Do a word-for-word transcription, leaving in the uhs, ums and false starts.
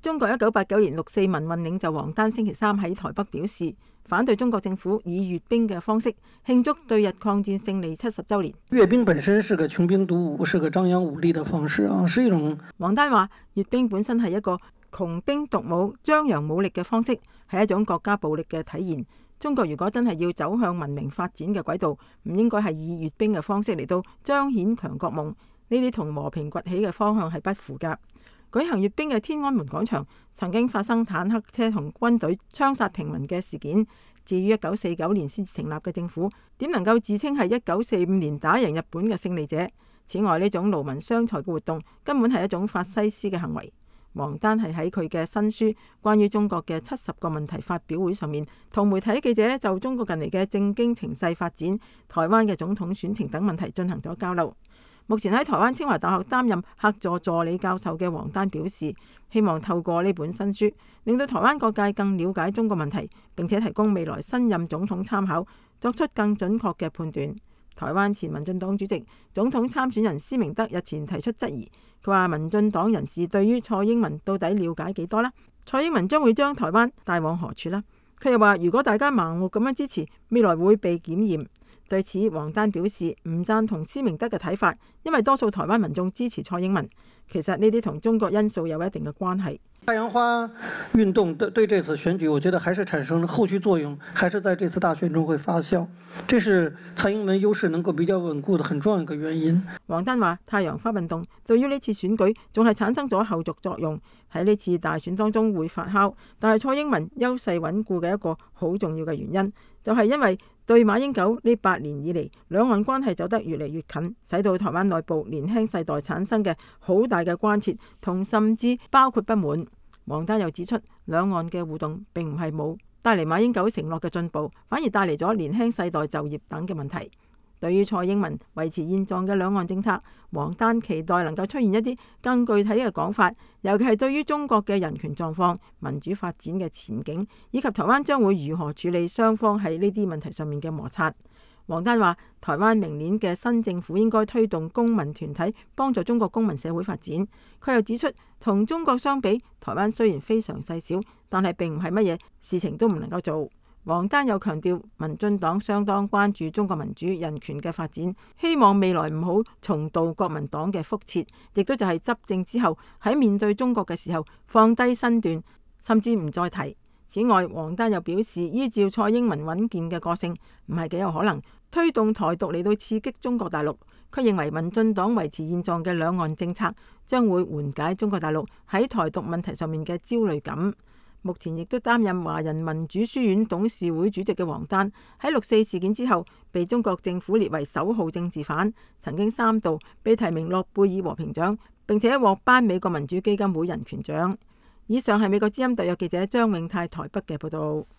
中國一九八九年六四民運領袖王丹星期三喺台北表示，反對中國政府以閱兵嘅方式慶祝對日抗戰勝利七十週年。 閱兵本身是個窮兵黷武，是個張揚武力的方式啊，是一種。 王丹話，閱兵本身係一個窮兵黷武、張揚武力嘅方式，係一種國家暴力嘅體現。中國如果真係要走向文明發展嘅軌道，唔應該係以閱兵嘅方式嚟到彰顯強國夢。呢啲同和平崛起嘅方向係不符㗎。舉行閱兵嘅天安門廣場曾經發生坦克車同軍隊槍殺平民嘅事件。至於一九四九年先成立嘅政府，點能夠自稱係一九四五年打贏日本嘅勝利者？此外，呢種勞民傷財嘅活動根本係一種法西斯嘅行為。王丹係喺佢嘅新書關於中國嘅七十個問題發表會上面，同媒體記者就中國近嚟嘅政經情勢發展、台灣嘅總統選情等問題進行咗交流。目前喺台灣清華大學擔任客座助理教授嘅王丹表示，希望透過呢本新書，令到台灣各界更了解中國問題，並且提供未來新任總統參考，作出更準確嘅判斷。台灣前民進黨主席、總統參選人施明德日前提出質疑，佢話民進黨人士對於蔡英文到底了解幾多呢？蔡英文將會將台灣帶往何處呢？佢又話，如果大家盲目咁樣支持，未來會被檢驗。對此，王丹表示唔贊同施明德嘅睇法，因為多數台灣民眾支持蔡英文。其實呢啲同中國因素有一定嘅關係。 太陽花運動對對這次選舉，我覺得還是產生了後續作用，還是在這次大選中會發酵。這是蔡英文優勢能夠比較穩固的很重要一個原因。 王丹話，太陽花運動對於呢次選舉仲係產生咗後續作用，喺呢次大選當中會發酵。但係蔡英文優勢穩固嘅一個好重要嘅原因，就係因為對馬英九呢八年以嚟兩岸關係走得越嚟越近，使到台灣內部年輕世代產生嘅好大嘅關切同甚至包括不滿。王丹又指出，兩岸嘅互動並唔係冇帶嚟馬英九承諾嘅進步，反而帶嚟咗年輕世代就業等嘅問題。對於蔡英文維持現狀嘅兩岸政策，王丹期待能夠出現一啲更具體嘅講法，尤其係對於中國嘅人權狀況、民主發展嘅前景，以及台灣將會如何處理雙方喺呢啲問題上面嘅摩擦。王丹話，台灣明年嘅新政府應該推動公民團體幫助中國公民社會發展。佢又指出，同中國相比，台灣雖然非常細小，但係並唔係乜嘢事情都唔能夠做。王丹又強調，民進黨相當關注中國民主人權嘅發展，希望未來唔好重蹈國民黨嘅覆轍，亦都就係執政之後喺面對中國嘅時候放低身段，甚至唔再提。此外，王丹又表示，依照蔡英文穩健嘅個性，唔係幾有可能推動台獨嚟到刺激中國大陸。佢認為民進黨維持現狀嘅兩岸政策，將會緩解中國大陸喺台獨問題上面嘅焦慮感。目前亦都擔任華人民主書院董事會主席嘅王丹，喺六四事件之後，被中國政府列為首號政治犯，曾經三度被提名諾貝爾和平獎，並且獲頒美國民主基金會人權獎。以上係美國之音特約記者張永泰台北嘅報道。